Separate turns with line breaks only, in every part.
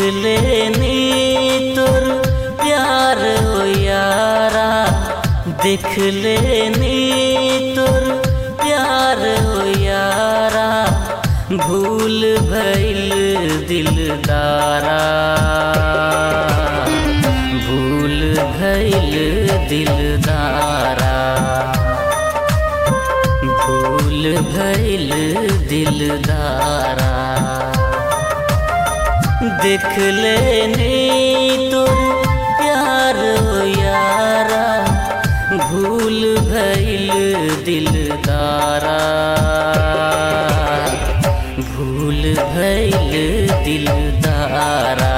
लेनी तोर प्यार हो यारा, देख लेनी तोर प्यार हो यारा, भूल भइल दिलदारा, भूल भइल दिलदारा, भूल भइल दिलदारा। देख लेनी तोर प्यार हो यारा, भूल भइल दिलदारा, भूल भइल दिलदारा,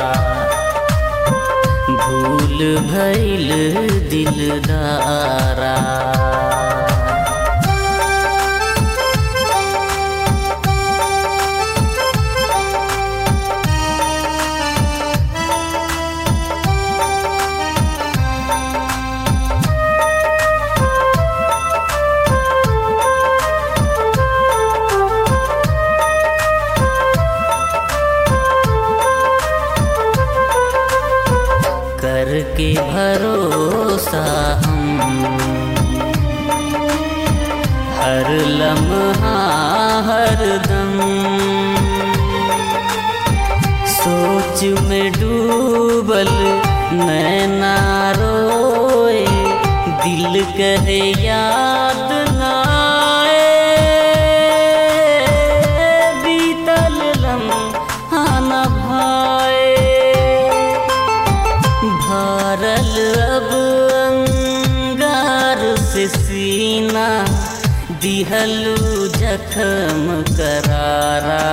भूल भइल दिलदारा। करके भरोसा हम हर लम्हा हर दम, सोच में डूबल नैना रोए, दिल कहे याद ना आए, बीतल लम्हा न भाए, भरल अब अंगार से सीना, दिहलू जख्म करारा,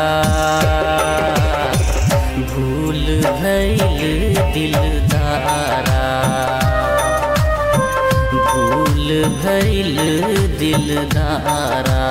भूल भइल दिलदारा, भूल भइल दिलदारा।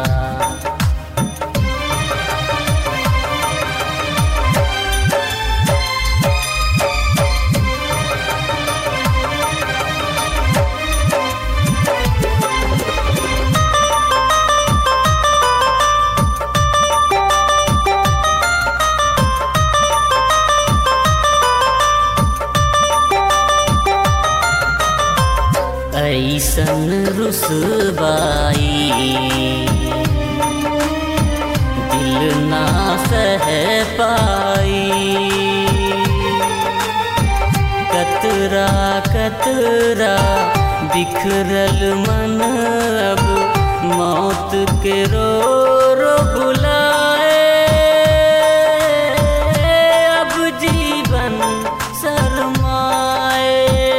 ऐसन रुसवाई दिल ना सह पाई, कतरा कतरा बिखरल मन अब मौत के रो रो बुलाए, अब जीवन शर्माए,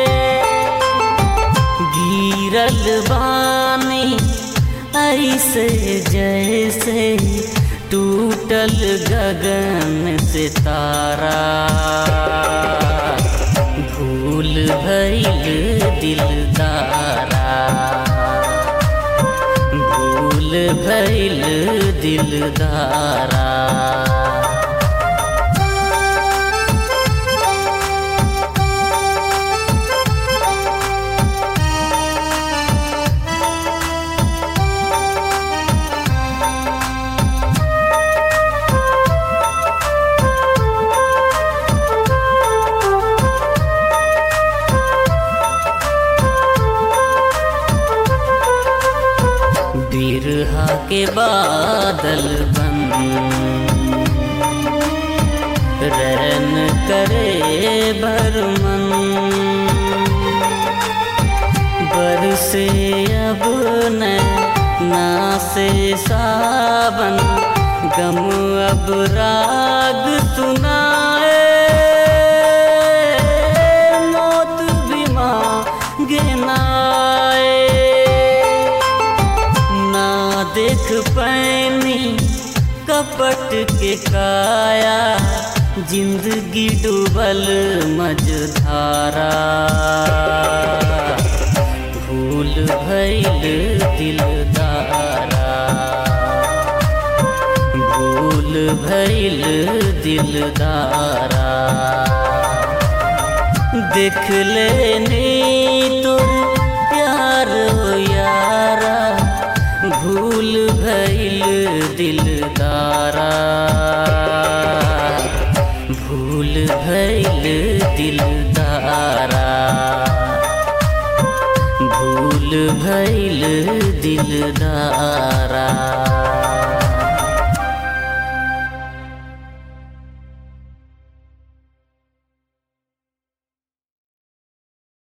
गिरल बानी ऐसे जैसे टूटल गगन से तारा, भूल भइल दिलदारा, भूल भइल दिलदारा। बिरहा के बादल बन रन करे बरमन, बरसे अब नैना से सावन, गम अब राग सुनाए, मौत भी मांगे ना आए, देख पैनी कपट के काया, जिंदगी डूबल मझधारा, भूल भइल दिलदारा, भूल भइल दिलदारा। देख लेनी तोर प्यार हो यारा, भूल भइल दिलदारा, भूल भइल दिलदारा, भूल भइल दिलदारा।